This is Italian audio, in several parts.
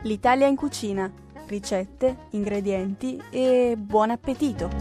L'Italia in cucina, ricette, ingredienti e buon appetito!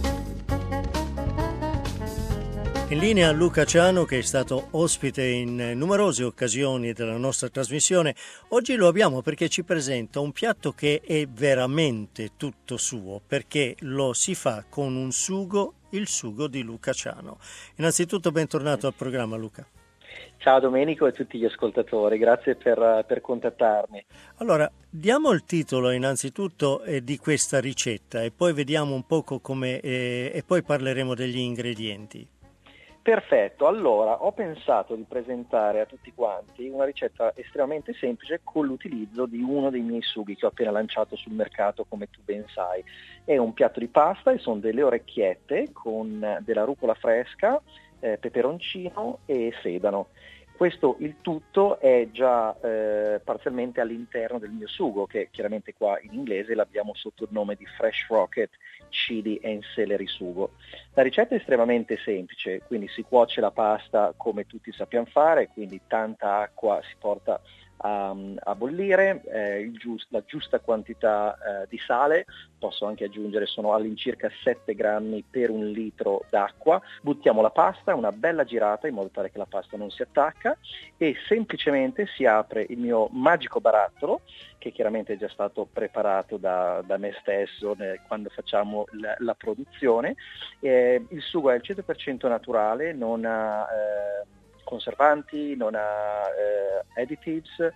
In linea Luca Ciano, che è stato ospite in numerose occasioni della nostra trasmissione. Oggi lo abbiamo perché ci presenta un piatto che è veramente tutto suo, perché lo si fa con un sugo, il sugo di Luca Ciano. Innanzitutto bentornato al programma, Luca. Ciao Domenico e tutti gli ascoltatori, grazie per contattarmi. Allora, diamo il titolo innanzitutto di questa ricetta e poi vediamo un poco come e poi parleremo degli ingredienti. Perfetto, allora ho pensato di presentare a tutti quanti una ricetta estremamente semplice con l'utilizzo di uno dei miei sughi che ho appena lanciato sul mercato, come tu ben sai. È un piatto di pasta e sono delle orecchiette con della rucola fresca, peperoncino e sedano. Questo il tutto è già parzialmente all'interno del mio sugo, che chiaramente qua in inglese l'abbiamo sotto il nome di Fresh Rocket Chili and Celery Sugo. La ricetta è estremamente semplice, quindi si cuoce la pasta come tutti sappiamo fare, quindi tanta acqua si porta a bollire, la giusta quantità di sale, posso anche aggiungere, sono all'incirca 7 grammi per un litro d'acqua, buttiamo la pasta, una bella girata in modo tale che la pasta non si attacca e semplicemente si apre il mio magico barattolo, che chiaramente è già stato preparato da me stesso quando facciamo la produzione. Il sugo è al 100% naturale, non ha conservanti, non ha additives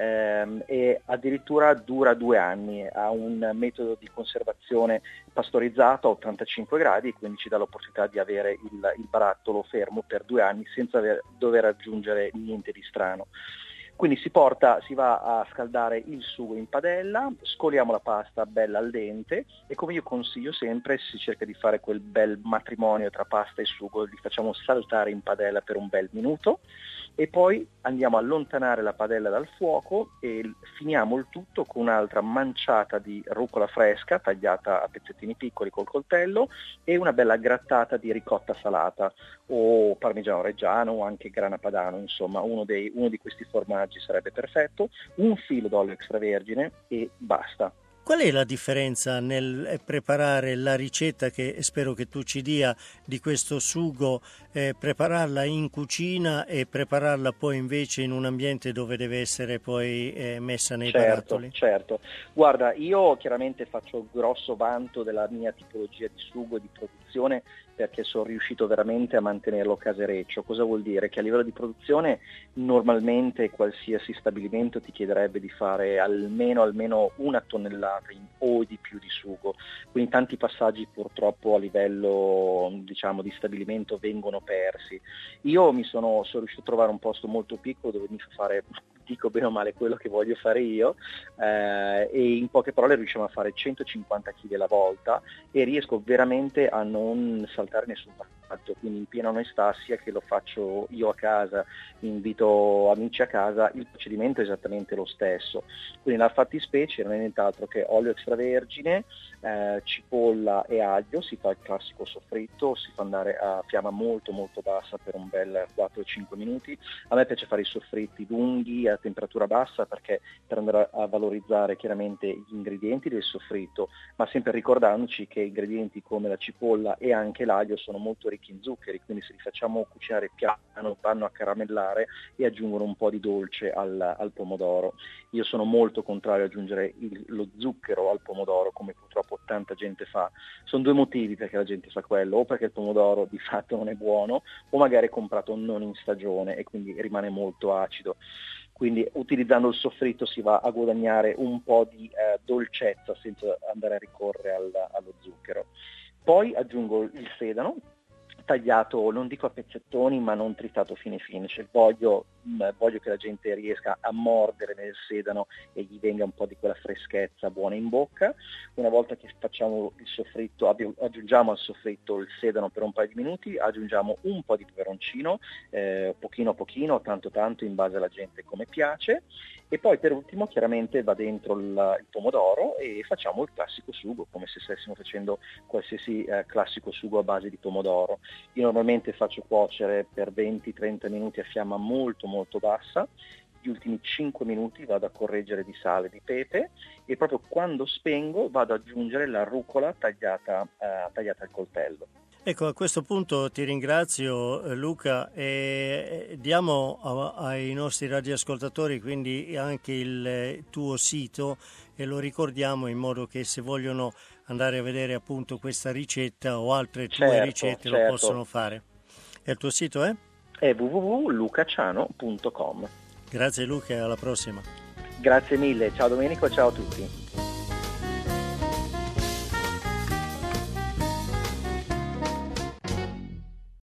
e addirittura dura 2 anni, ha un metodo di conservazione pastorizzato a 85 gradi, quindi ci dà l'opportunità di avere il barattolo fermo per 2 anni senza dover aggiungere niente di strano. Quindi si va a scaldare il sugo in padella, scoliamo la pasta bella al dente e, come io consiglio sempre, si cerca di fare quel bel matrimonio tra pasta e sugo, li facciamo saltare in padella per un bel minuto e poi andiamo a allontanare la padella dal fuoco e finiamo il tutto con un'altra manciata di rucola fresca tagliata a pezzettini piccoli col coltello e una bella grattata di ricotta salata o parmigiano reggiano o anche grana padano, insomma uno di questi formaggi sarebbe perfetto, un filo d'olio extravergine e basta. Qual è la differenza nel preparare la ricetta che spero che tu ci dia di questo sugo, prepararla in cucina e prepararla poi invece in un ambiente dove deve essere poi messa nei barattoli? Certo, guarda, io chiaramente faccio grosso vanto della mia tipologia di sugo e di produzione perché sono riuscito veramente a mantenerlo casereccio. Cosa vuol dire? Che a livello di produzione normalmente qualsiasi stabilimento ti chiederebbe di fare almeno 1 tonnellata o di più di sugo, quindi tanti passaggi purtroppo a livello di stabilimento vengono persi. Io sono riuscito a trovare un posto molto piccolo dove mi fa fare, dico bene o male, quello che voglio fare io e in poche parole riusciamo a fare 150 kg alla volta e riesco veramente a non saltare nessun passaggio, quindi in piena onestà, sia che lo faccio io a casa, invito amici a casa, il procedimento è esattamente lo stesso. Quindi la fattispecie non è nient'altro che olio extravergine, cipolla e aglio, si fa il classico soffritto, si fa andare a fiamma molto molto bassa per un bel 4-5 minuti. A me piace fare i soffritti lunghi a temperatura bassa perché per andare a valorizzare chiaramente gli ingredienti del soffritto, ma sempre ricordandoci che ingredienti come la cipolla e anche l'aglio sono molto ricchi in zuccheri, quindi se li facciamo cucinare piano vanno a caramellare e aggiungono un po' di dolce al pomodoro. Io sono molto contrario ad aggiungere lo zucchero al pomodoro, come purtroppo tanta gente fa. Sono 2 motivi perché la gente fa quello: o perché il pomodoro di fatto non è buono, o magari è comprato non in stagione e quindi rimane molto acido. Quindi utilizzando il soffritto si va a guadagnare un po' di dolcezza senza andare a ricorrere allo zucchero. Poi aggiungo il sedano, tagliato, non dico a pezzettoni, ma non tritato fine fine, cioè voglio che la gente riesca a mordere nel sedano e gli venga un po' di quella freschezza buona in bocca. Una volta che facciamo il soffritto, aggiungiamo al soffritto il sedano per un paio di minuti, aggiungiamo un po' di peperoncino, pochino, tanto in base alla gente come piace, e poi per ultimo chiaramente va dentro il pomodoro e facciamo il classico sugo, come se stessimo facendo qualsiasi classico sugo a base di pomodoro. Io normalmente faccio cuocere per 20-30 minuti a fiamma molto molto bassa, gli ultimi 5 minuti vado a correggere di sale, di pepe, e proprio quando spengo vado ad aggiungere la rucola tagliata al coltello. Ecco, a questo punto ti ringrazio Luca, e diamo ai nostri radioascoltatori quindi anche il tuo sito, e lo ricordiamo in modo che se vogliono andare a vedere appunto questa ricetta o altre tue ricette lo possono fare. E il tuo sito è? È www.lucaciano.com. Grazie Luca e alla prossima. Grazie mille, ciao Domenico, ciao a tutti.